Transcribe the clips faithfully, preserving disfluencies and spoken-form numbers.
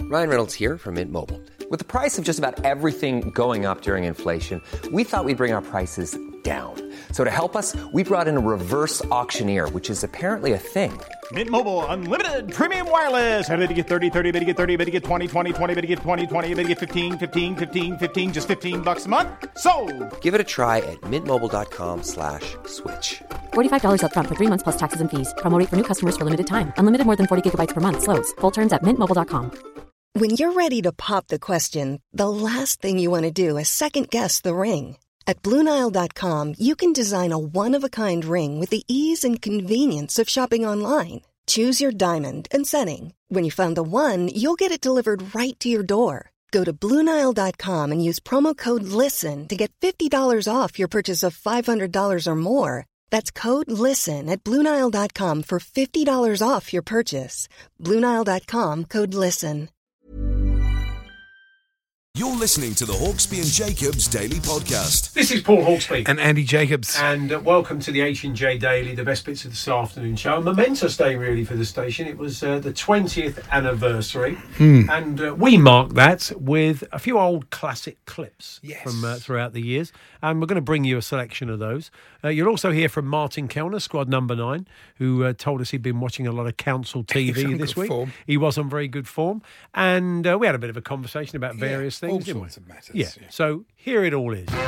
Ryan Reynolds here from Mint Mobile. With the price of just about everything going up during inflation, we thought we'd bring our prices down. So to help us, we brought in a reverse auctioneer, which is apparently a thing. Mint Mobile Unlimited Premium Wireless. How to get thirty, thirty, how to get thirty, how to get twenty, twenty, twenty, how to get twenty, twenty, how to get fifteen, fifteen, fifteen, fifteen, just fifteen bucks a month? Sold! Give it a try at mintmobile.com slash switch. forty-five dollars up front for three months plus taxes and fees. Promo rate for new customers for limited time. Unlimited more than forty gigabytes per month. Slows full terms at mint mobile dot com. When you're ready to pop the question, the last thing you want to do is second-guess the ring. At Blue Nile dot com, you can design a one-of-a-kind ring with the ease and convenience of shopping online. Choose your diamond and setting. When you find the one, you'll get it delivered right to your door. Go to Blue Nile dot com and use promo code LISTEN to get fifty dollars off your purchase of five hundred dollars or more. That's code LISTEN at Blue Nile dot com for fifty dollars off your purchase. Blue Nile dot com, code LISTEN. You're listening to the Hawksby and Jacobs Daily Podcast. This is Paul Hawksby. And Andy Jacobs. And uh, welcome to the H and J Daily, the best bits of this afternoon show. A momentous day, really, for the station. It was uh, the twentieth anniversary. Mm. And uh, we marked that with a few old classic clips yes. from uh, throughout the years. And we're going to bring you a selection of those. Uh, you'll also hear from Martin Kellner, squad number nine, who uh, told us he'd been watching a lot of council T V this week. Form. He was on very good form. And uh, we had a bit of a conversation about various yeah, things, all didn't sorts we? Of matters, yeah. yeah. So here it all is. Good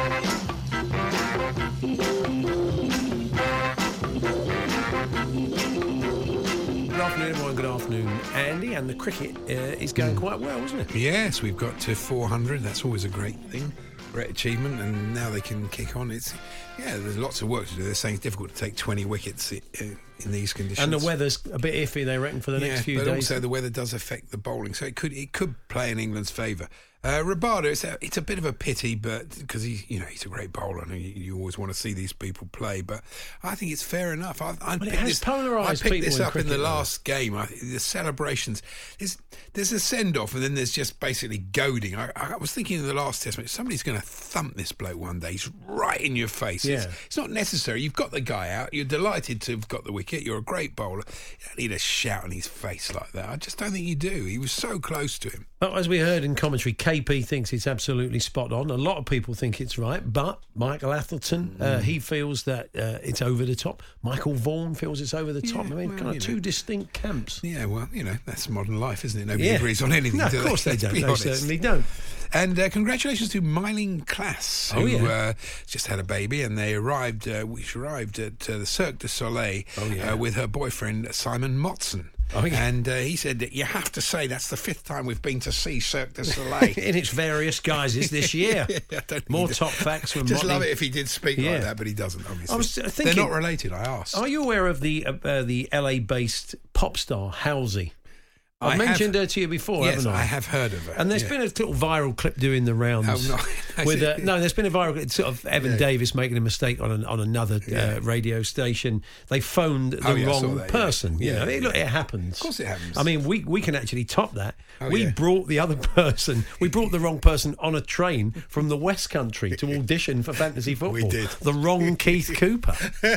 afternoon, everyone. Good afternoon, Andy. And the cricket uh, is going quite well, isn't it? Yes, we've got to four hundred. That's always a great thing, great achievement. And now they can kick on. It's yeah, there's lots of work to do. They're saying it's difficult to take twenty wickets in, in these conditions. And the weather's a bit iffy, they reckon, for the yeah, next few but days. But also the weather does affect the bowling, so it could it could play in England's favour. Uh, Rabada, it's a, it's a bit of a pity, but because he, you know, he's a great bowler, and you, you always want to see these people play. But I think it's fair enough. I, I well, it has this, polarised I picked people this in up cricket, in the though. last game. I, the celebrations. There's there's a send off, and then there's just basically goading. I, I was thinking in the last test match, somebody's going to thump this bloke one day. He's right in your face. Yeah. It's, it's not necessary. You've got the guy out. You're delighted to have got the wicket. You're a great bowler. You don't need a shout in his face like that. I just don't think you do. He was so close to him. But as we heard in commentary, K P thinks it's absolutely spot on. A lot of people think it's right, but Michael Atherton, mm. uh, he feels that uh, it's over the top. Michael Vaughan feels it's over the top. Yeah, I mean, well, kind of you two know. distinct camps. Yeah, well, you know, that's modern life, isn't it? Nobody yeah. agrees on anything. No, do of course they, they don't. Be They honest. certainly don't. And uh, congratulations to Myling Klass, who oh, yeah. uh, just had a baby, and they arrived, uh, which arrived at uh, the Cirque du Soleil oh, yeah. uh, with her boyfriend Simon Motson. Oh, yeah. And uh, he said that you have to say that's the fifth time we've been to see Cirque du Soleil. In its various guises this year. yeah, I don't More need top facts from Just Motley. love it if he did speak yeah. like that, but he doesn't, obviously. I was thinking, they're not related, I asked. Are you aware of the uh, uh, the L A-based pop star, Halsey? I've I mentioned have, her to you before, yes, haven't I? I have heard of her. And there's yeah. been a little viral clip doing the rounds. Oh, no. with uh, no, there's been a viral clip, sort of Evan yeah. Davis making a mistake on an, on another yeah. uh, radio station. They phoned the oh, yeah, wrong that, person. Yeah. You know, yeah, it, look, yeah. it happens. Of course it happens. I mean, we, we can actually top that. Oh, we yeah. brought the other person, we brought the wrong person on a train from the West Country to audition for fantasy football. We did. The wrong Keith Cooper.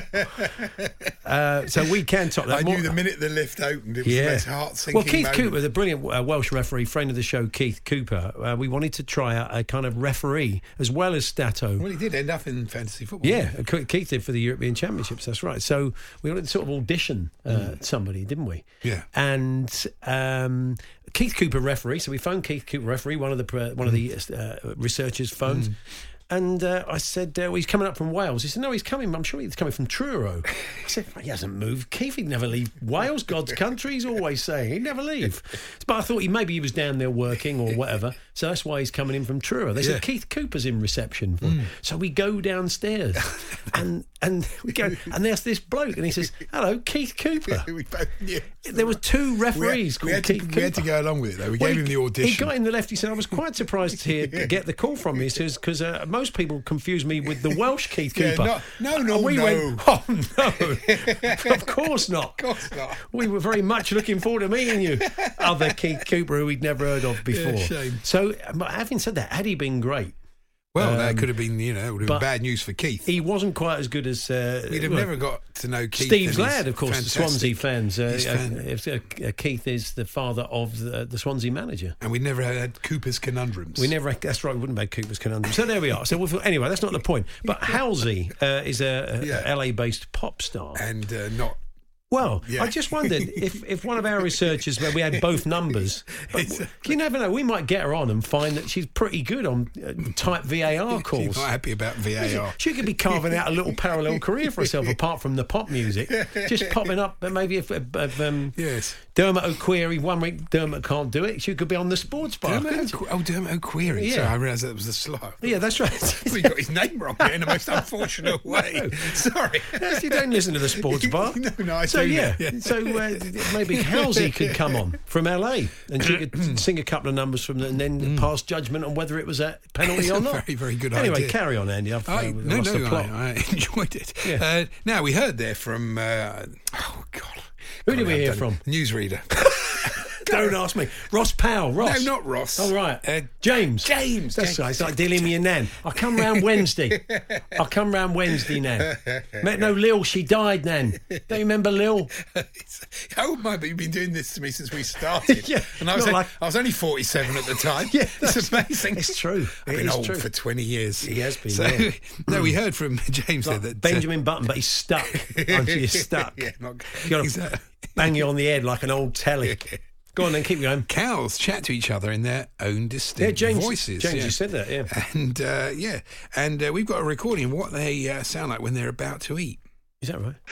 uh, so we can top that. I More, knew the minute the lift opened, it was yeah. the most heart-sinking Well, Keith moment. Cooper, the brilliant uh, Welsh referee, friend of the show, Keith Cooper, uh, we wanted to try out a kind of referee as well as Stato. Well, he did end up in fantasy football. Yeah, Keith did for the European Championships, that's right. So we wanted to sort of audition uh, mm. somebody, didn't we? Yeah. And um, Keith Cooper referee, so we phoned Keith Cooper referee, one of the uh, one of the uh, researchers phoned. Mm. And uh, I said, uh, well, he's coming up from Wales. He said, no, he's coming, I'm sure he's coming from Truro. I said, he hasn't moved. Keith, he'd never leave Wales, God's country, he's always saying. He'd never leave. But I thought he maybe he was down there working or whatever. So that's why he's coming in from Truro. They yeah. said, Keith Cooper's in reception. For Mm. So we go downstairs and and we go, and there's this bloke, and he says, hello, Keith Cooper. we both knew. There were two referees we had, called we had Keith to, Cooper. We had to go along with it, though. We Well, gave him he, the audition. He got in the left. He said, I was quite surprised to hear, yeah. get the call from me. He says, because uh, most people confuse me with the Welsh Keith Yeah, Cooper. no, no, no, and we no. went, oh, no. Of course not. Of course not. We were very much looking forward to meeting you. Other Keith Cooper who we'd never heard of before. Yeah, shame. So, but having said that, had he been great? Well, Um, that could have been, you know, it would have been but bad news for Keith. He wasn't quite as good as... Uh, We'd have well, never got to know Keith. Steve's and his lad, of course, fantastic- the Swansea fans. Uh, He's uh, fan- if, uh, uh, Keith is the father of the, the Swansea manager. And we never had Cooper's conundrums. We never, that's right, we wouldn't have had Cooper's conundrum. So there we are. So we'll, anyway, that's not the point. But Halsey uh, is a, a Yeah. L A-based pop star. And uh, not... Well, Yeah. I just wondered if, if one of our researchers, where we had both numbers, but you never know, we might get her on and find that she's pretty good on uh, type V A R calls. She's not happy about V A R. She could be carving out a little parallel career for herself apart from the pop music. Just popping up, but maybe if, if um, Yes. Dermot O'Query, one week Dermot can't do it, she could be on the sports bar. Dermot couldn't she? O'Que- oh, Dermot O'Query. Yeah. Sorry, I realised that was a slur. Yeah, that's right. We got his name wrong there in the most unfortunate way. Sorry. Yes, you don't listen to the sports bar. No, no, I so do yeah, now, yeah. so uh, maybe Halsey could come on from L A and she could sing a couple of numbers from the, and then pass judgment on whether it was a penalty It's or a not. very, very good anyway, idea. carry on, Andy. I've I, uh, no, lost no, the plot. I, I enjoyed it. Yeah. Uh, now, we heard there from... Uh, oh, God. Who did God, we I've hear done- from? Newsreader. Don't ask me. Ross Powell. Ross. No, not Ross. Oh, right. Uh, James. James. That's James. right. It's like dealing with your nan. I'll come round Wednesday. I'll come round Wednesday, nan. Met no Lil. She died, nan. Don't you remember Lil? How old might be? You've been doing this to me since we started. Yeah, and I was, not a- like- I was only forty-seven at the time. Yeah, it's amazing. It's true. I've It been is old true. for twenty years. He has been, So, yeah. no, we heard from James Like there that... uh, Benjamin Button, but he's stuck. Aren't you? You're stuck. yeah, not... You got to Exactly. bang you on the head like an old telly. Go on then, keep going. Cows chat to each other in their own distinct Yeah, James. voices. James, yeah. you said that, yeah. And, uh, yeah, and uh, we've got a recording of what they uh, sound like when they're about to eat. Is that right?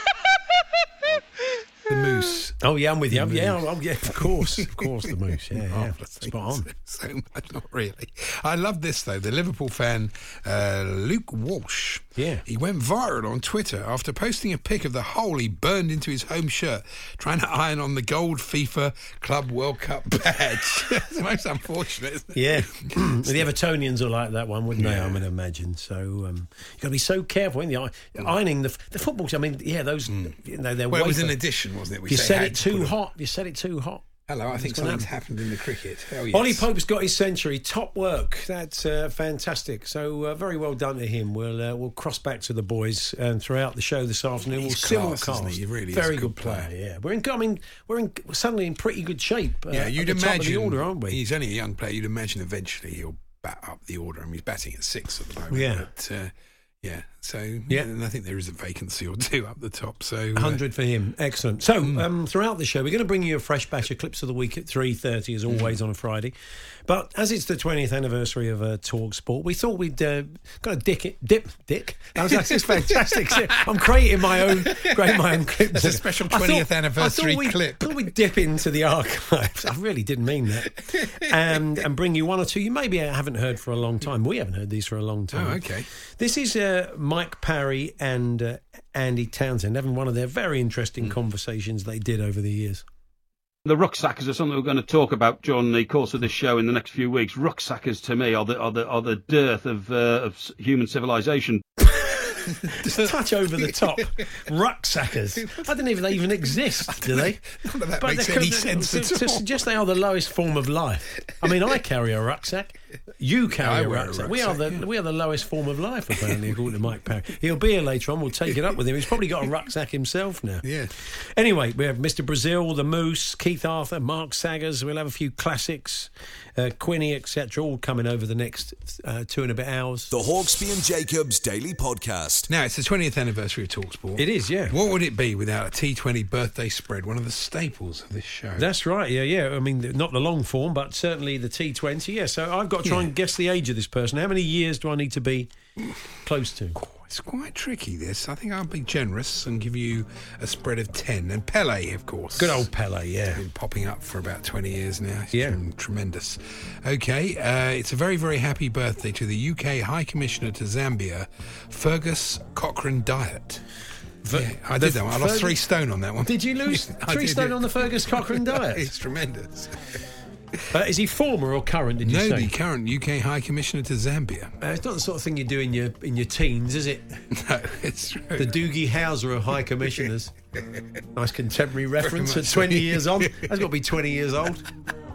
The moose. Oh yeah, I'm with you. Yeah, oh, yeah, of course, of course, the moose. Yeah, yeah. Marvellous Spot on. So, so much, not really. I love this though. The Liverpool fan uh, Luke Walsh. Yeah. He went viral on Twitter after posting a pic of the hole he burned into his home shirt, trying to iron on the gold FIFA Club World Cup badge. It's the most unfortunate, isn't it? Yeah, the Evertonians are like that one, wouldn't they? I'm going to imagine. So um, you've got to be so careful in the i- ironing the the footballs. I mean, yeah, those. You know, they're Well, it was wafer- an addition, wasn't it? We You say said had it to too put a- hot. You said it too hot. Hello, I think What's gonna something's happen? happened in the cricket. Oh, yes. Ollie Pope's got his century. Top work. That's uh, fantastic. So uh, very well done to him. We'll uh, we'll cross back to the boys and throughout the show this afternoon. He's we'll class, isn't simulcast. he? He really is very a good good player. player. Yeah, we're in. I mean, we're in we're suddenly in pretty good shape. Uh, Yeah, at you'd the top imagine. of the order, aren't we? He's only a young player. You'd imagine eventually he'll bat up the order. I mean, he's batting at six at the moment. Yeah. But, uh, yeah. So, Yeah. yeah. And I think there is a vacancy or two up the top. So, uh, one hundred for him. Excellent. So, um, throughout the show, we're going to bring you a fresh batch of clips of the week at three thirty, as always, on a Friday. But as it's the twentieth anniversary of uh, Talk Sport, we thought we'd uh, kind of dick it, dip, dick. That was that's just fantastic. I'm creating my own, creating my own clips. It's a special I thought- twentieth I anniversary thought we, clip. thought we'd dip into the archives. I really didn't mean that. And, and bring you one or two you maybe haven't heard for a long time. We haven't heard these for a long time. Oh, okay. This is uh, Mike Parry and uh, Andy Townsend having one of their very interesting conversations they did over the years. The rucksackers are something we're going to talk about during the course of this show in the next few weeks. Rucksackers, to me, are the are the are the dearth of uh, of human civilization. Just a touch over the top. Rucksackers. I don't even they even exist, do they? None of that But makes they any could- sense to, at to all. suggest they are the lowest form of life. I mean, I carry a rucksack. You carry I a wear a rucksack. We are the rucksack, yeah. we are the lowest form of life, apparently, according to Mike Parry. He'll be here later on. We'll take it up with him. He's probably got a rucksack himself now. Yeah. Anyway, we have Mister Brazil, the Moose, Keith Arthur, Mark Saggers. We'll have a few classics, uh, Quinny, et cetera, all coming over the next uh, two and a bit hours. The Hawksby and Jacobs Daily Podcast. Now, it's the twentieth anniversary of TalkSport. It is, yeah. What would it be without a T twenty birthday spread, one of the staples of this show? That's right, yeah, yeah. I mean, not the long form, but certainly the T twenty, yeah. So I've got to try Yeah. and guess the age of this person. How many years do I need to be close to? It's quite tricky, this. I think I'll be generous and give you a spread of ten. And Pele, of course. Good old Pele, yeah. Been popping up for about twenty years now. It's Yeah. been tremendous. Okay, uh, it's a very, very happy birthday to the U K High Commissioner to Zambia, Fergus Cochrane Diet. Yeah, I did that one. I lost Fergus- three stone on that one. Did you lose I three did, stone yeah. on the Fergus Cochrane diet? It's tremendous. Uh, is he former or current, did you No, say? the current U K High Commissioner to Zambia. Uh, it's not the sort of thing you do in your in your teens, is it? No, it's true. The Doogie Howser of High Commissioners. Nice contemporary reference much at twenty so. years on. That's got to be twenty years old.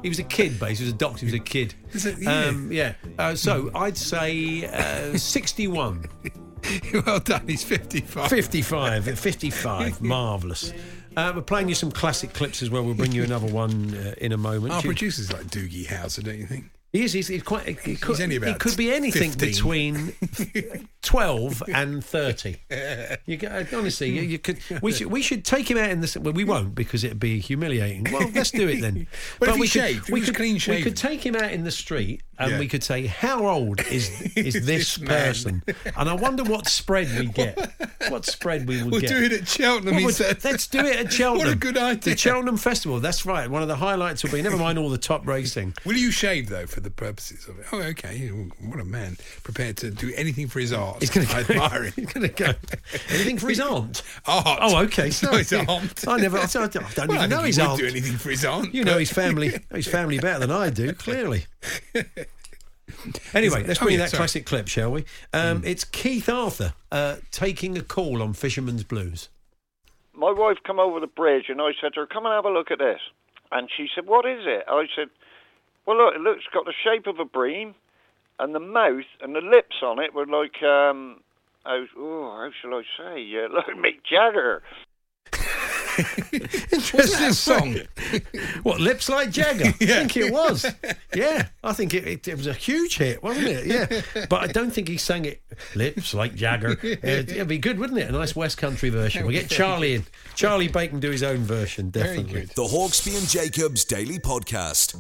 He was a kid, base. He was a doctor. He was a kid. Is it? Yeah. Um, yeah. Uh, so I'd say uh, sixty-one. Well done. He's fifty-five. fifty-five. fifty-five. Marvellous. Uh, we're playing you some classic clips as well. We'll bring you another one uh, in a moment. Our You- producer's like Doogie Howser, don't you think? He is. He's, he's quite. He could, only about he could be anything fifteen. between twelve and thirty. You get, honestly, you, you could. We should. We should take him out in the. Well, we won't because it'd be humiliating. Well, let's do it then. But if he we shaved, could, if we he was could clean We shaven. could take him out in the street and Yeah. we could say, "How old is is this, This man. person?" And I wonder what spread we get. What spread we would We'll get. do it at Cheltenham, Well, he we'll- said. Let's do it at Cheltenham. What a good idea. The Cheltenham Festival. That's right. One of the highlights will be. Never mind all the top racing. Will you shave, though, for the purposes of it? Oh, okay. What a man. Prepared to do anything for his art. He's going to I go. admire him. He's going to go. Anything for his aunt? Art. Oh, okay. No, Sorry. his aunt. I never. I don't, I don't Well, I even know think his he would aunt. do anything for his aunt. You know but- his family. His family better than I do. Clearly. Anyway, let's Oh, bring yeah, that sorry. classic clip, shall we? Um, It's Keith Arthur uh, taking a call on Fisherman's Blues. My wife come over the bridge and I said to her, come and have a look at this. And she said, what is it? I said, well, look, it looks it's got the shape of a bream and the mouth and the lips on it were like, um, how, oh, how shall I say? Yeah, like Mick Jagger. Interesting that song? What, Lips Like Jagger? I think it was. Yeah, I think it, it, it was a huge hit, wasn't it? Yeah. But I don't think he sang it Lips Like Jagger. It'd, it'd be good, wouldn't it? A nice West Country version. We'll get Charlie in. Charlie Bacon do his own version, definitely. good. The Hawksby and Jacobs Daily Podcast.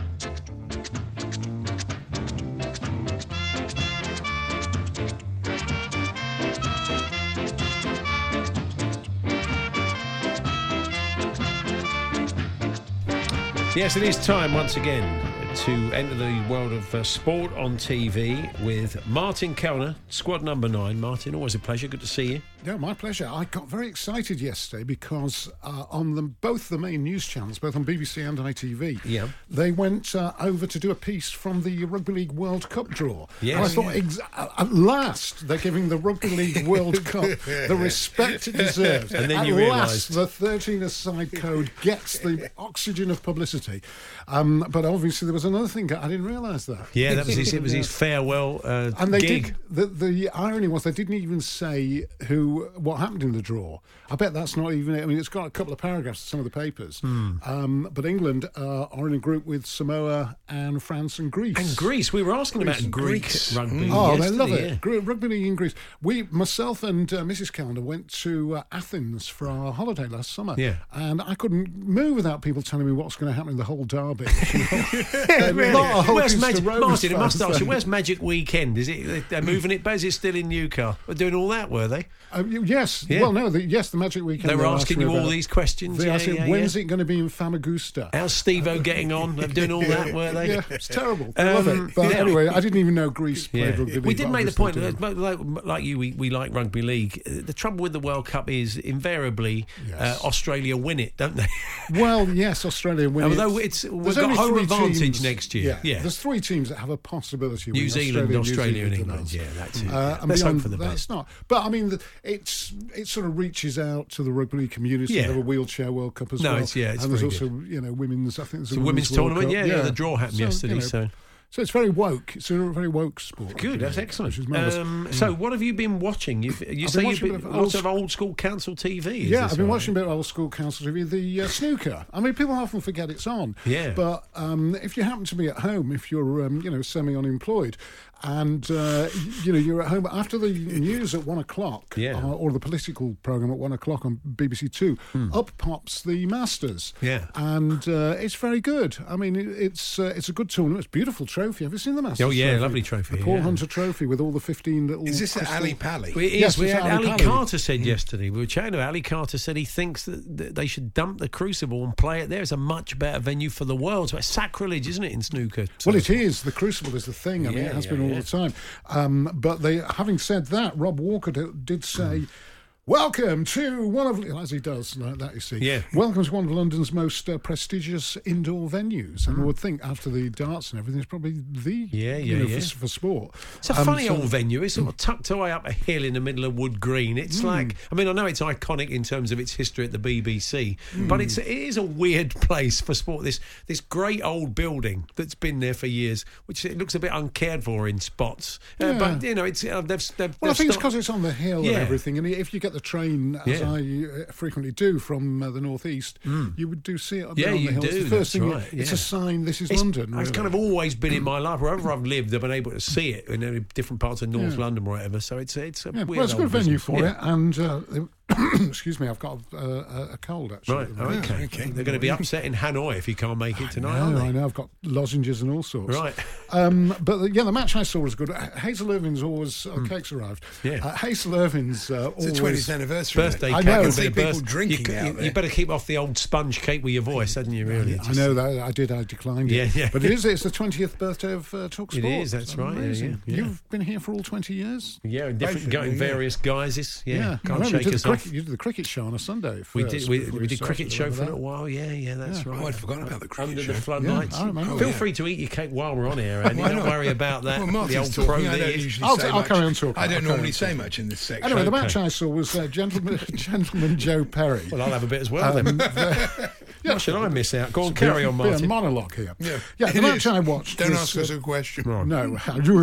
Yes, it is time once again to enter the world of uh, sport on T V with Martin Kellner, squad number nine. Martin, always a pleasure. Good to see you. Yeah, my pleasure. I got very excited yesterday because uh, on the, both the main news channels, both on B B C and I T V, Yeah. they went uh, over to do a piece from the Rugby League World Cup draw. Yes. And I thought, ex- at last, they're giving the Rugby League World Cup the respect it deserves. And then at you last, realised. the thirteen-a-side code gets the oxygen of publicity. Um, but obviously, there was another thing. I didn't realise that. Yeah, that was his, it was his farewell uh, And they gig. did. The, the irony was they didn't even say who what happened in the draw. I bet that's not even it. I mean, it's got a couple of paragraphs in some of the papers. Hmm. Um, but England uh, are in a group with Samoa and France and Greece. And Greece. We were asking Greece about and Greek Greece. rugby. Oh, they yesterday, love it. yeah. Gr- Rugby league in Greece. We, myself and uh, Missus Calendar went to uh, Athens for our holiday last summer. Yeah. And I couldn't move without people telling me what's going to happen in the whole derby. Really? Lot of Where's Hawkins to Magic, Rose Martin, I must fans ask you, there. where's Magic Weekend? Is it they're moving it, but is it still in Newcastle? They're doing all that, were they? Uh, yes. Yeah. Well, no. The, yes, the Magic Weekend. They were they're asking me you all about. these questions. They yeah, asked, yeah, when's yeah. it going to be in Famagusta? How's Steve-O getting on? They're doing all that, were they? Yeah, it's terrible. I love Um, it. But yeah. anyway, I didn't even know Greece played Yeah. rugby league. We did but make the obviously point, do. uh, like, like you, we, we like rugby league. Uh, The trouble with the World Cup is invariably Yes. uh, Australia win it, don't they? Well, yes, Australia win. Although it. it's- we've There's got only home three advantage teams- next year. Yeah. Yeah. There's three teams that have a possibility. of New winning. Zealand, Australia, and New England. us. Yeah, that's it. Uh, and Let's hope beyond for the that's best. not. But I mean, the, it's it sort of reaches out to the rugby league community. Yeah. They have a wheelchair World Cup as No, well. it's- yeah, it's and there's very also you know women's. I think there's It's a a women's World tournament, Cup. yeah, yeah, the draw happened So, yesterday, you know, so- So it's very woke. It's a very woke sport. Good, that's rugby, excellent. Which is marvellous. Um, so, what have you been watching? You've, you I've say been you've watching been a bit of lots old- of old school council T V. Is Yeah, this I've been right? watching a bit of old school council T V, the uh, snooker. I mean, people often forget it's on. Yeah. But um, if you happen to be at home, if you're, um, you know, semi-unemployed, and uh, you know you're at home after the news at one o'clock, Yeah. uh, or the political program at one o'clock on B B C Two, up pops the Masters. Yeah. and uh, it's very good. I mean, it, it's uh, it's a good tournament. It's a beautiful trophy. Have you seen the Masters? Oh, yeah, lovely trophy, The Paul yeah. Hunter Trophy with all the fifteen little. Is this at crystal- Ali Pali? Well, it is. Yes, we it's had Ali Ali Pali. Carter said yesterday. We were chatting about Ali Carter said he thinks that, that they should dump the Crucible and play it there. It's a much better venue for the world. So it's sacrilege, isn't it, in snooker? Well, it is. The Crucible is the thing. I mean, Yeah, it has yeah, been all yeah. the time. Um, but they, having said that, Rob Walker d- did say, Welcome to one of, as he does like that, you see. Yeah. Welcome to one of London's most uh, prestigious indoor venues. And I would think after the darts and everything, it's probably the, Yeah, you yeah, know, yeah. For, for sport. It's a Um, funny so- old venue. It's sort of tucked away up a hill in the middle of Wood Green. It's Mm. like, I mean, I know it's iconic in terms of its history at the B B C, but it's it is a weird place for sport. This this great old building that's been there for years, which it looks a bit uncared for in spots. Uh, Yeah. but you know, it's uh, they've, they've Well, I they've think it's start- because it's on the hill Yeah. and everything. And if you get the train, as Yeah. I uh, frequently do, from uh, the northeast, you would do see it up Yeah, there on you the hill. It's do, the first that's thing. you- right, It's yeah. a sign. This is It's, London. it's really. kind of always been in my life. Wherever I've lived, I've been able to see it in uh, different parts of North Yeah. London or whatever. So it's it's a Yeah, weird well, it's a old good venue business. for Yeah. it. And uh, excuse me, I've got uh, a, a cold actually. Right, at the moment. okay. okay. They're going to be upset in Hanoi if you can't make it tonight, I aren't know, they? I know. I've got lozenges and all sorts. Right. Um, but the, yeah, the match I saw was good. Hazel Irvin's always uh, cakes arrived. Yeah. Uh, Hazel Irvin's uh, It's the always twentieth anniversary. isn't it? Birthday I cake. know. a I bit see of people birth- drinking you, out you, there. you better keep off the old sponge cake with your voice, hadn't you? Really? I know that I did. I declined it. Yeah, yeah. But it is. It's the twentieth birthday of uh, Talk It Sport. is, that's right, yeah, Amazing. yeah, yeah. You've been here for all twenty years. Yeah, in different, Basically, in yeah. various guises. Yeah, I can't remember shake you did, us the off. cricket, you did the cricket show on a Sunday. We first did. We, before we you did started, cricket show for a remember little while. Yeah, yeah, that's Yeah. right. Oh, I'd forgotten about the cricket Under show. the floodlights. Yeah, I remember. Feel Oh, yeah. free to eat your cake while we're on here, Andy. Why Don't not? worry about that. Well, the Martin's old talking. pro I that don't he is. usually I'll- say I'll much. carry on talking. I I'll don't carry normally on say talking. much in this section. Anyway, the Okay. match I saw was uh, Gentleman, Gentleman Joe Perry. Well, I'll have a bit as well then. What should I miss out? Go on, carry on, Be a Martin. monologue here. Yeah, yeah the it match is. I watched. Don't was, ask us uh, a question. No.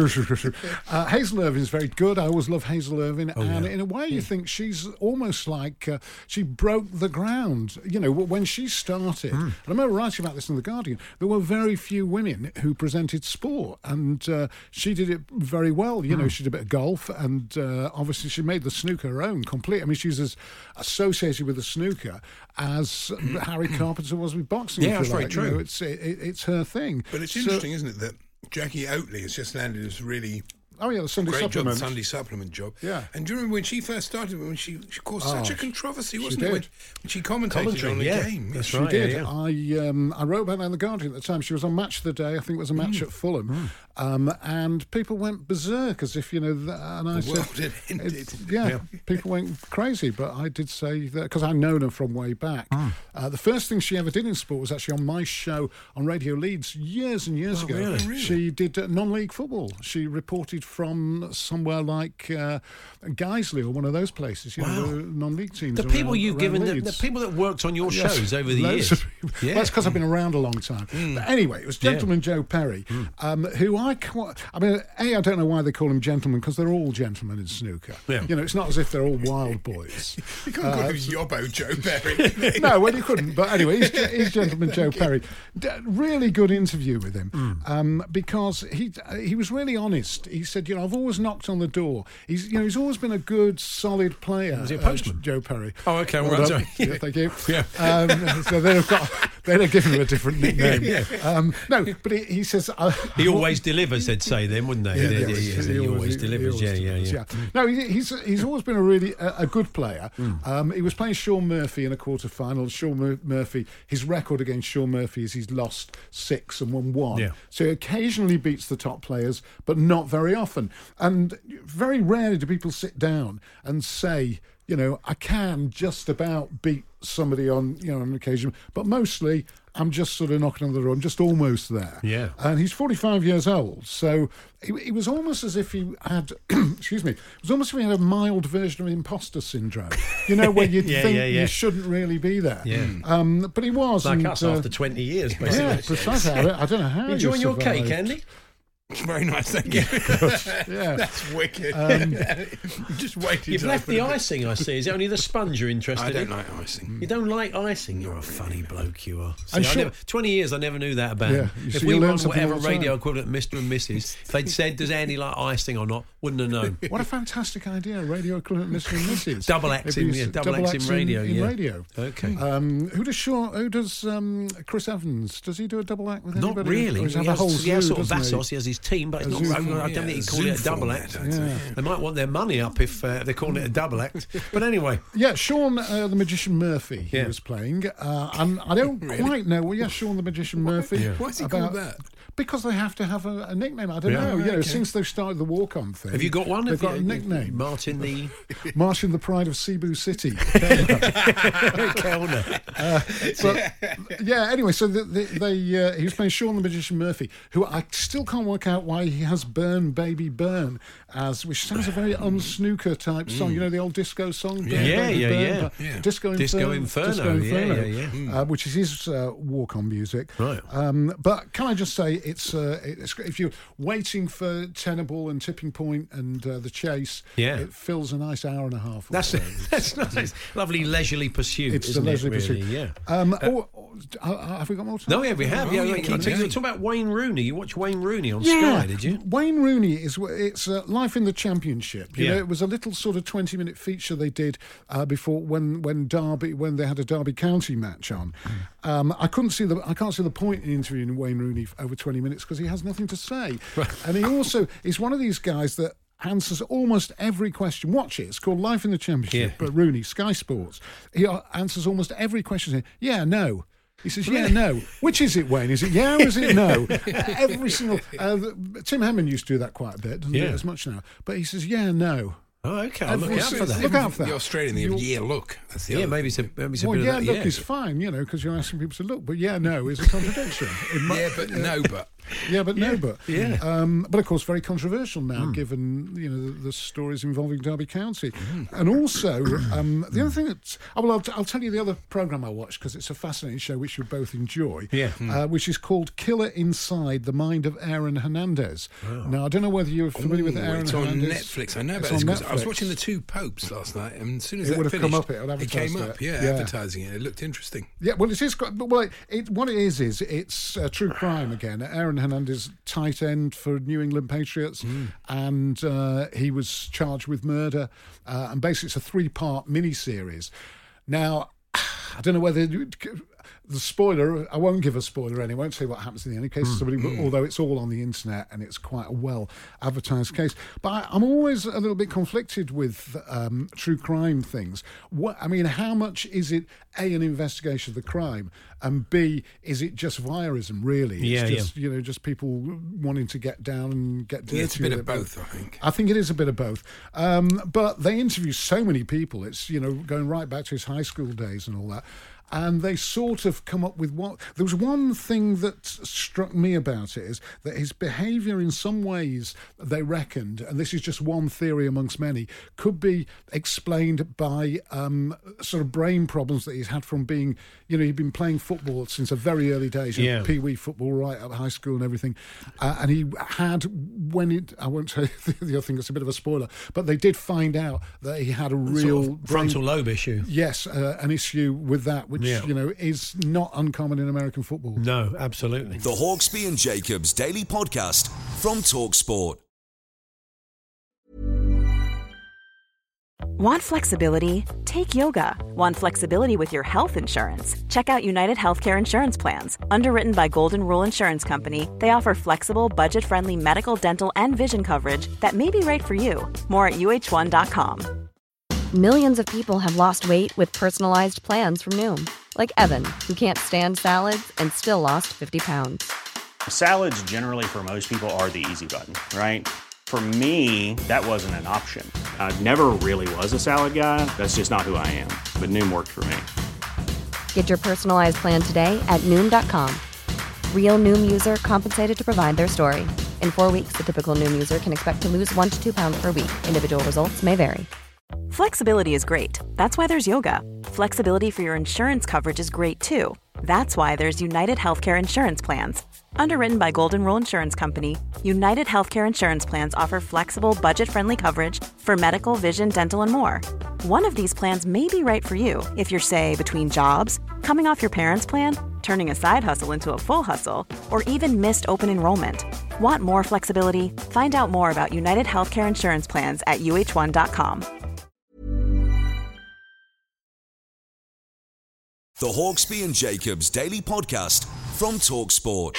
uh, Hazel Irvin's very good. I always love Hazel Irvin. Oh, and in a way, you think she's almost like uh, she broke the ground. You know, when she started, Hmm. and I remember writing about this in The Guardian, there were very few women who presented sport. And uh, she did it very well. You know, Hmm. she did a bit of golf. And uh, obviously, she made the snooker her own complete. I mean, she's as associated with the snooker as Harry Carpenter was with boxing. Yeah, if you that's very like. You true. know, it's, it, it's her thing. But it's So- interesting, isn't it, that Jackie Oatley has just landed this really Oh, yeah, the Sunday great job, supplement. the Sunday supplement job. Yeah. And do you remember when she first started, when she, she caused Oh, such a she- controversy, she wasn't it? When, did. when she commentated Commentary, on the yeah. game. That's She right, did. yeah, I um, I wrote about that in the Guardian at the time. She was on Match of the Day. I think it was a match at Fulham, um, and people went berserk as if you know. Th- and I The said, world had ended. it's- yeah, people went crazy. But I did say that because I've known her from way back. Uh, the first thing she ever did in sport was actually on my show on Radio Leeds years and years Oh, ago. really? Really? She did uh, non-league football. She reported from somewhere like uh, Guiseley or one of those places. You know, Wow. the non-league teams. The people around- you've around given, the, the Leeds. people that worked on your Yes, shows over the loads years. of people. Yeah. Well, that's because I've been around a long time. But anyway, it was Yeah. Gentleman Joe Perry, um, who I, qu- I mean, A, I don't know why they call him gentleman, because they're all gentlemen in snooker. Yeah. You know, it's not as if they're all wild boys. You can't call Uh, him Yobbo Joe Perry. no, well, you couldn't. But anyway, he's, he's Gentleman Joe Perry. D- really good interview with him um, because he he was really honest. He said, you know, I've always knocked on the door. He's you know he's always been a good, solid player. Was he a uh, postman? Joe Perry. Oh, okay, Well right, done. sorry. Yeah, thank you. Yeah. Um, so they've got they'd have given him a different nickname. Yeah. Um, no, but he, he says uh, He always delivers, they'd say then, wouldn't they? Yeah, Yeah, yeah, yeah, he- yeah, he he always he delivers. always Yeah, yeah, delivers, yeah. No, he, he's he's always been a really a, a good player. Um, he was playing Sean Murphy in a quarter final. Sean Mur- Murphy, his record against Sean Murphy is he's lost six and won one. Yeah. So he occasionally beats the top players, but not very often. And very rarely do people sit down and say, you know, I can just about beat somebody on, you know, on occasion, but mostly I'm just sort of knocking on the door. I'm just almost there. Yeah. And he's forty-five years old, so it, it was almost as if he had, excuse me, it was almost as if he had a mild version of imposter syndrome. You know, where you'd Yeah, think yeah, yeah. you shouldn't really be there. Yeah. Um, but he was. Like and, us uh, after twenty years, basically. yeah, precisely. I don't, I don't know how. You enjoying you your cake, survived. Andy? It's very nice, thank you. Yeah. That's wicked. Um, Just waited. You've till I left put the a bit- icing, I see. Is it only the sponge you're interested I don't in? like icing. You don't like icing? You're a funny bloke, you are. See, I'm I sure- never, twenty years, I never knew that about Yeah, him. you If see, we you were learn on something whatever all the radio time. equivalent, Mister and Missus, if they'd said, does Andy like icing or not, wouldn't have known. What a fantastic idea, radio equivalent Mister and Missus Double X It'd in- be yeah, s- double X in radio, in yeah. radio. Okay. Um, who does Sean, who does um, Chris Evans? Does he do a double act with Not anybody? really. Or He does he has, have a whole he has zoo, sort of doesn't he? Vassos, he has his team, but it's A not, zoo I don't format, think he'd yeah, call it a zoo double format, act. I'd say, Yeah. They might want their money up if uh, they're calling it a double act. But anyway, Yeah, Sean uh, the Magician Murphy he Yeah. was playing. Uh, and I don't quite know. Well, yeah, Sean the Magician Murphy. Why is he called that? because they have to have a, a nickname. I don't Yeah. know. You know, Okay. since they've started the walk-on thing, Have you got one? They've Have got you- a nickname. Martin the Martin, the pride of Cebu City. Kellner. Uh, but, yeah, anyway, so the, the, they uh, he was playing Sean the Magician Murphy, who I still can't work out why he has Burn Baby Burn, as which sounds a very unsnooker type song. You know, the old disco song? Burn, Yeah, Baby, yeah, Burn, yeah. but Yeah. Disco, Disco Inferno. Inferno, Disco yeah, Inferno, yeah, yeah. Uh, which is his uh, walk-on music. Right. Um, but can I just say, it's, uh, it's if you're waiting for Tenable and Tipping Point and uh, The Chase, Yeah. it fills a nice hour and a half. or That's so. that's nice. Lovely leisurely pursuit. It's isn't the leisurely it, really? pursuit. Yeah. Um, Uh, oh, oh, uh, have we got more time? No, yeah, we have. Oh, yeah, yeah, yeah, keep you going. were talking about Wayne Rooney. You watched Wayne Rooney on Yeah, Sky, did you? Wayne Rooney is it's uh, Life in the Championship. You Yeah. know, it was a little sort of twenty minute feature they did uh, before when when Derby when they had a Derby County match on. Um, I couldn't see the I can't see the point in interviewing Wayne Rooney for over twenty minutes because he has nothing to say, and he also is one of these guys that answers almost every question. Watch it. It's called Life in the Championship. Yeah. But Rooney, Sky Sports. He uh, answers almost every question. Saying, yeah, no. He says, yeah, no. Which is it, Wayne? Is it yeah or is it no? Every single... Uh, the- Tim Hemming used to do that quite a bit, doesn't do Yeah. it as much now. But he says, yeah, no. Oh, okay. I'll look Every out for single- that. Look out for that. The Australian thing of You're- yeah, look. That's the Yeah, other maybe it's a, thing. maybe it's a Well, bit yeah, of that. look yeah. is fine, you know, because you're asking people to look. But yeah, no is a contradiction. It mu- Yeah, but no, but. Yeah, but no, but yeah. Um, but of course, very controversial now, Hmm. given you know the, the stories involving Derby County, and also um, the other thing that oh, well, I'll, t- I'll tell you the other program I watched because it's a fascinating show which you both enjoy. Yeah. uh, which is called Killer Inside the Mind of Aaron Hernandez. Now, I don't know whether you're familiar with Ooh, Aaron it's on Hernandez. Netflix. I know It's about this on because I was Netflix. watching The Two Popes last night, and as soon as It that would have finished, come up, it would it came advertise up. it. Yeah, Yeah. advertising it. It looked interesting. Yeah, well, it is. quite- but, Well, it, it, what it is is it's uh, true crime again. Aaron Hernandez, tight end for New England Patriots, and uh, he was charged with murder. Uh, and basically, it's a three-part miniseries. Now, I don't know whether the spoiler. I won't give a spoiler anyway. I won't say what happens in the end in case somebody. But although it's all on the internet and it's quite a well advertised case, but I, I'm always a little bit conflicted with um, true crime things. What I mean, how much is it A, an investigation of the crime, and B, is it just voyeurism? Really, it's Yeah, just, you know, just people wanting to get down and get dirty. Yeah, it's a bit with of it. both, I think. I think it is a bit of both. Um, but they interview so many people. It's, you know, going right back to his high school days and all that. And they sort of come up with what... There was one thing that struck me about it is that his behaviour in some ways, they reckoned, and this is just one theory amongst many, could be explained by um, sort of brain problems that he's had from being... You know, he'd been playing football since a very early days, you know, Yeah. pee-wee football right up high school and everything. Uh, and he had, when it... I won't tell you the other thing, it's a bit of a spoiler, but they did find out that he had a real... Sort of frontal brain- lobe issue. Yes, uh, an issue with that, which, Yeah. you know, is not uncommon in American football. No, absolutely. The Hawksby and Jacobs Daily Podcast from TalkSport. Want flexibility? Take yoga. Want flexibility with your health insurance? Check out United Healthcare Insurance Plans. Underwritten by Golden Rule Insurance Company, they offer flexible, budget-friendly medical, dental, and vision coverage that may be right for you. More at U H one dot com. Millions of people have lost weight with personalized plans from Noom, like Evan, who can't stand salads and still lost fifty pounds. Salads generally for most people are the easy button, right? For me, that wasn't an option. I never really was a salad guy. That's just not who I am. But Noom worked for me. Get your personalized plan today at Noom dot com. Real Noom user compensated to provide their story. In four weeks, the typical Noom user can expect to lose one to two pounds per week. Individual results may vary. Flexibility is great. That's why there's yoga. Flexibility for your insurance coverage is great too. That's why there's United Healthcare Insurance Plans. Underwritten by Golden Rule Insurance Company, United Healthcare Insurance Plans offer flexible, budget-friendly coverage for medical, vision, dental, and more. One of these plans may be right for you if you're, say, between jobs, coming off your parents' plan, turning a side hustle into a full hustle, or even missed open enrollment. Want more flexibility? Find out more about United Healthcare Insurance Plans at U H one dot com. The Hawksby and Jacobs Daily Podcast from TalkSport.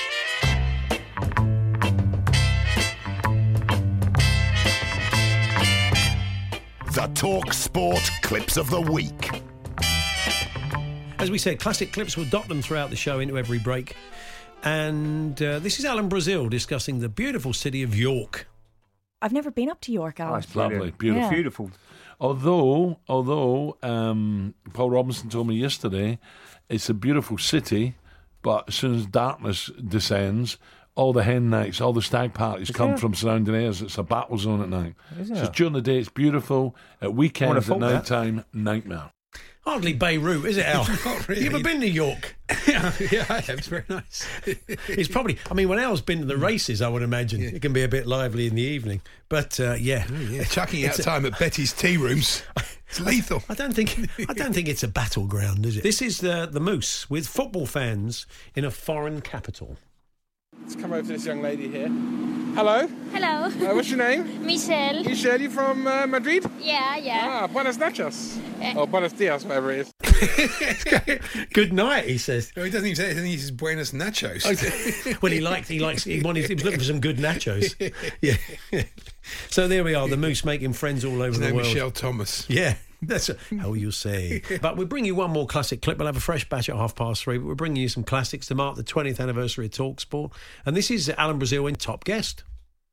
The TalkSport Clips of the Week. As we said, classic clips, we'll dot them throughout the show into every break. And uh, this is Alan Brazil discussing the beautiful city of York. I've never been up to York, Alan. Oh, it's lovely, beautiful, Yeah. beautiful. Although, although um, Paul Robinson told me yesterday, it's a beautiful city, but as soon as darkness descends, all the hen nights, all the stag parties Is come there? from surrounding areas. It's a battle zone at night. Is So it? during the day, it's beautiful. At I weekends, at thought that. night time, nightmare. Hardly Beirut, is it, Al? Not really. You ever been to York? yeah, yeah, I have. It's very nice. It's probably, I mean, when Al's been to the races, I would imagine it can be a bit lively in the evening. But uh, yeah, Oh, yeah. Chucking out It's a- time at Betty's tea rooms. It's lethal. I don't think I don't think it's a battleground, is it? This is the the Moose with football fans in a foreign capital. Let's come over to this young lady here. Hello. Hello. Uh, what's your name? Michelle. Michelle, you from uh, Madrid? Yeah, yeah. Ah, buenos nachos. Eh. Oh, buenos dias, whatever it is. Good night, he says. No, he doesn't even say anything. He says Buenos Nachos. Well, he liked he likes he wanted he was looking for some good nachos. Yeah. So there we are, the Moose making friends all over His the name world. Michelle Thomas. Yeah. That's how you say. But we'll bring you one more classic clip. We'll have a fresh batch at half past three. But we're bringing you some classics to mark the twentieth anniversary of TalkSport. And this is Alan Brazil in Top Guest.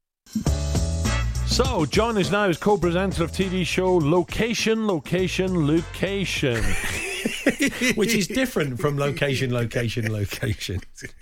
So, John is now as co-presenter of T V show Location, Location, Location. Which is different from Location, Location, Location.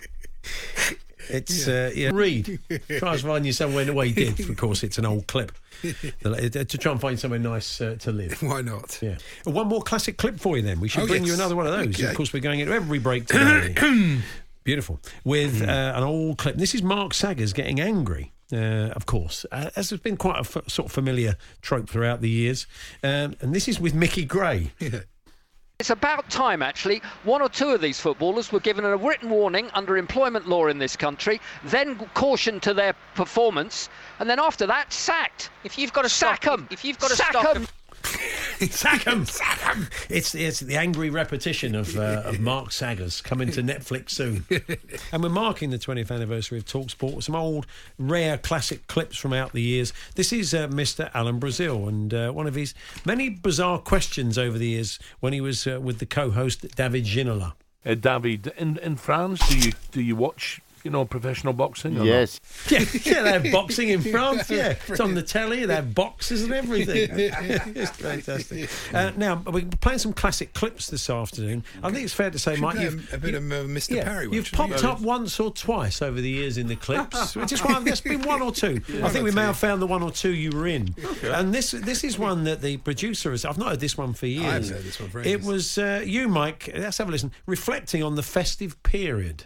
It's, uh, yeah. Read. Try to find you somewhere. Well, he did. Of course, it's an old clip. To try and find somewhere nice uh, to live. Why not? Yeah. One more classic clip for you then. We should Oh, bring you yes. another one of those. Okay. Of course, we're going into every break today. Beautiful. With uh, an old clip. This is Mark Saggers getting angry. Uh, of course, uh, as has been quite a f- sort of familiar trope throughout the years. Um, and this is with Mickey Gray. Yeah. It's about time, actually. One or two of these footballers were given a written warning under employment law in this country, then cautioned to their performance, and then after that, sacked. If you've got to sack them, if you've got to sack them. Sack him! Sack him! It's, it's the angry repetition of, uh, of Mark Saggers coming to Netflix soon. And we're marking the twentieth anniversary of TalkSport with some old, rare, classic clips from out the years. This is uh, Mister Alan Brazil, and uh, one of his many bizarre questions over the years when he was uh, with the co-host David Ginola. Uh, David, in, in France, do you do you watch, you know, professional boxing? Or Yes. Yeah, yeah, they have boxing in France, yeah. It's on the telly, they have boxes and everything. It's fantastic. Uh, now, we're playing some classic clips this afternoon. I think it's fair to say, Should Mike, play you've... a, a bit you- of uh, Mister yeah, Parry. you've popped up once or twice over the years in the clips. Just one, there's been one or two. I think we may have found the one or two you were in. Okay. And this this is one that the producer has... I've not heard this one for years. I haven't heard this one for It ages. was uh, you, Mike, let's have a listen, reflecting on the festive period.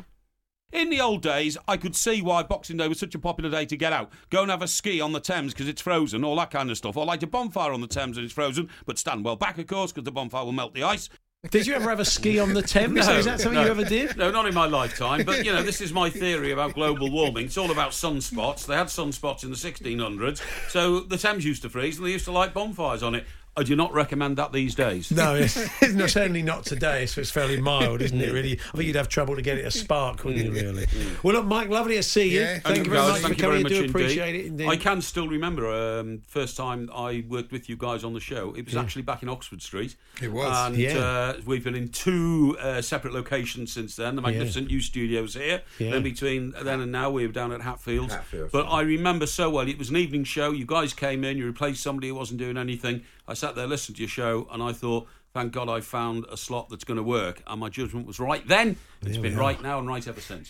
In the old days, I could see why Boxing Day was such a popular day to get out. Go and have a ski on the Thames because it's frozen, all that kind of stuff. Or light a bonfire on the Thames and it's frozen, but stand well back, of course, because the bonfire will melt the ice. Did you ever have a ski on the Thames? Is that something no. you ever did? No, not in my lifetime. But, you know, this is my theory about global warming. It's all about sunspots. They had sunspots in the sixteen hundreds. So the Thames used to freeze and they used to light bonfires on it. I do not recommend that these days. No, it's, it's not, certainly not today, so it's fairly mild, isn't it, really? I think you'd have trouble to get it a spark, wouldn't you, really? Well, look, Mike, lovely to see you. Yeah, Thank you very guys, much thank for you very coming. I much do indeed. appreciate it. Indeed. I can still remember um, first time I worked with you guys on the show. It was Yeah. actually back in Oxford Street. It was. And Yeah. uh, we've been in two uh, separate locations since then. The magnificent new studios here. Yeah. Then between then and now, we were down at Hatfield. Hatfield, but I remember so well. It was an evening show. You guys came in. You replaced somebody who wasn't doing anything. I sat there, listened to your show, and I thought, thank God I found a slot that's going to work. And my judgment was right then. It's There been we are. right now and right ever since.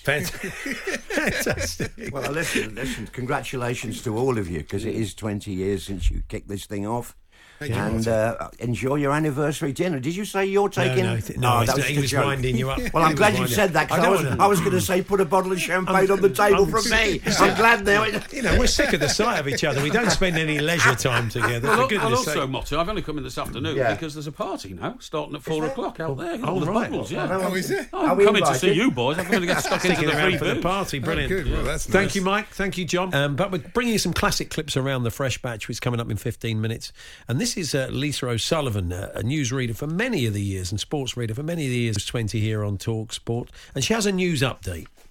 Fantastic. Well, listen, listen. Congratulations to all of you because it is twenty years since you kicked this thing off. Thank you, And uh, enjoy your anniversary dinner. Did you say you're taking? no, th- no, Oh, it's that not- was he the was joke. winding you up. Well, I'm He glad was you winding- said that I because I, don't was, wanna- I was going to say put a bottle of champagne I'm- on the table I'm- for me. I'm glad now. You know, we're sick of the sight of each other. We don't spend any leisure time together. Well, for al- goodness well, also, sake. Motti, I've only come in this afternoon Yeah. because there's a party now starting at four o'clock out there. Oh, All the right. bubbles, yeah. Oh, is it? I'm Are we coming to see invited? you boys. I'm going to get stuck into Sticking the around free for the food. party. Brilliant. Oh, good. Well, that's Thank nice. you, Mike. Thank you, John. Um, but we're bringing you some classic clips around the Fresh Batch, which is coming up in fifteen minutes. And this is uh, Lisa O'Sullivan, uh, a newsreader for many of the years and sports reader for many of the years, twenty here on Talk Sport. And she has a news update.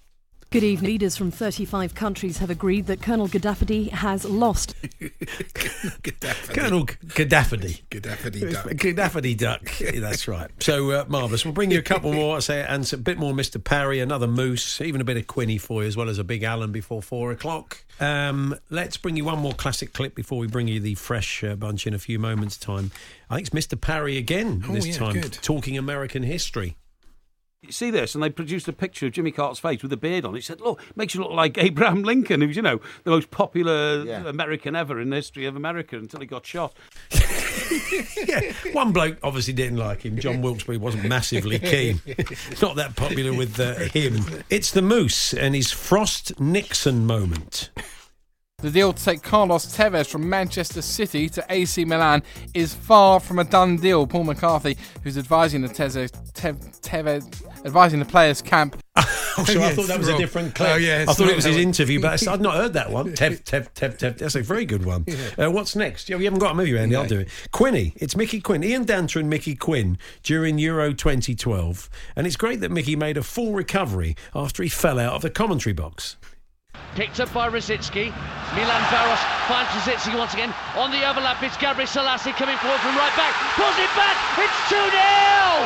Good evening. Leaders from thirty-five countries have agreed that Colonel Gaddafi has lost. Gaddafi. Colonel Gaddafi. Gaddafi duck. Gaddafi duck. Yeah, that's right. So, uh, marvellous. We'll bring you a couple more, I say, and a bit more Mister Parry, another Moose, even a bit of Quinny for you, as well as a big Alan before four o'clock. Um, let's bring you one more classic clip before we bring you the fresh uh, bunch in a few moments' time. I think it's Mister Parry again Oh, this yeah, time, good. talking American history. You see this, and they produced a picture of Jimmy Carter's face with a beard on it. He said, look, makes you look like Abraham Lincoln, who was, you know, the most popular Yeah. American ever in the history of America until he got shot. Yeah, one bloke obviously didn't like him. John Wilkes-Booth wasn't massively keen. Not that popular with uh, him. It's the Moose and his Frost Nixon moment. The deal to take Carlos Tevez from Manchester City to A C Milan is far from a done deal. Paul McCarthy, who's advising the Teze, Tev, Tevez, advising the players' camp. Oh, so I thought that was a different clip. Oh, yeah, I thought it was his Rob. interview, but I'd not heard that one. Tev, Tev, Tev, Tev. That's a very good one. Uh, what's next? Yeah, we haven't got a movie, Andy. I'll do it. Quinny. It's Mickey Quinn. Ian Danter and Mickey Quinn during Euro twenty twelve. And it's great that Mickey made a full recovery after he fell out of the commentary box. Picked up by Rosicki. Milan Baros finds Rosicki once again. On the overlap, it's Gabriel Selassie coming forward from right back. Pulls it back. It's two nil.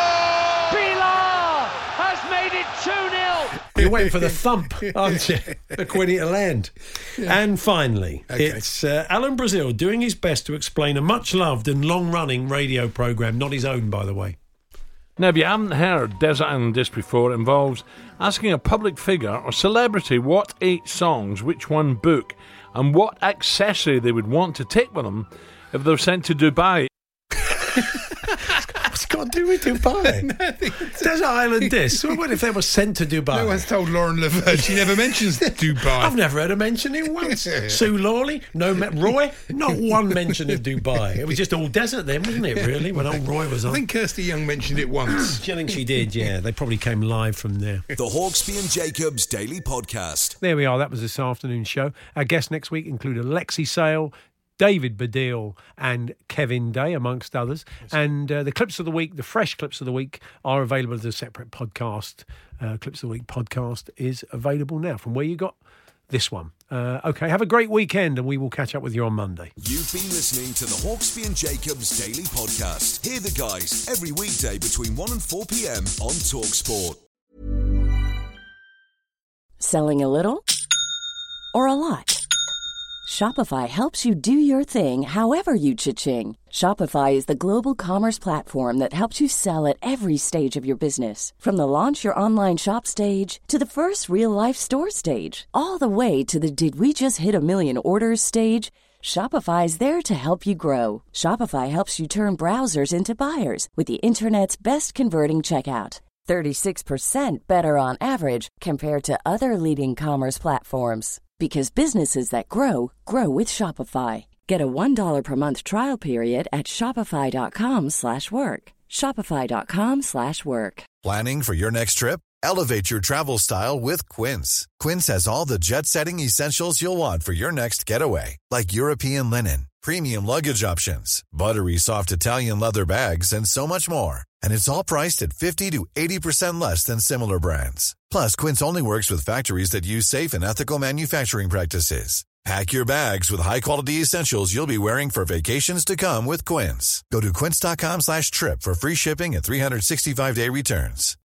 Pilar has made it two nil. You're waiting for the thump, aren't you? The Quinny to land. And finally, Okay. it's uh, Alan Brazil doing his best to explain a much-loved and long-running radio programme, not his own, by the way. Now, if you haven't heard Desert Island Disc before, it involves asking a public figure or celebrity what eight songs, which one book, and what accessory they would want to take with them if they were sent to Dubai. What's it got to do with Dubai? Desert Island Disc. So what if they were sent to Dubai? No one's told Lauren Laverne. She never mentions Dubai. I've never heard her mention it once. Sue Lawley, no me- Roy, not one mention of Dubai. It was just all desert then, wasn't it, really, when old Roy was on? I think Kirsty Young mentioned it once. I think she did, yeah. They probably came live from there. The Hawksby and Jacobs Daily Podcast. There we are. That was this afternoon's show. Our guests next week include Alexi Sale, David Baddiel and Kevin Day, amongst others. And uh, the clips of the week, the fresh clips of the week, are available as a separate podcast. Uh, clips of the Week podcast is available now from where you got this one. Uh, okay, have a great weekend and we will catch up with you on Monday. You've been listening to the Hawksby and Jacobs Daily Podcast. Hear the guys every weekday between one and four p.m. on TalkSport. Selling a little or a lot? Shopify helps you do your thing however you cha-ching. Shopify is the global commerce platform that helps you sell at every stage of your business. From the launch your online shop stage to the first real-life store stage, all the way to the did we just hit a million orders stage. Shopify is there to help you grow. Shopify helps you turn browsers into buyers with the internet's best converting checkout. thirty-six percent better on average compared to other leading commerce platforms. Because businesses that grow, grow with Shopify. Get a one dollar per month trial period at shopify.com slash work. Shopify.com slash work. Planning for your next trip? Elevate your travel style with Quince. Quince has all the jet-setting essentials you'll want for your next getaway, like European linen, premium luggage options, buttery soft Italian leather bags, and so much more. And it's all priced at fifty to eighty percent less than similar brands. Plus, Quince only works with factories that use safe and ethical manufacturing practices. Pack your bags with high-quality essentials you'll be wearing for vacations to come with Quince. Go to quince.com slash trip for free shipping and three sixty-five day returns.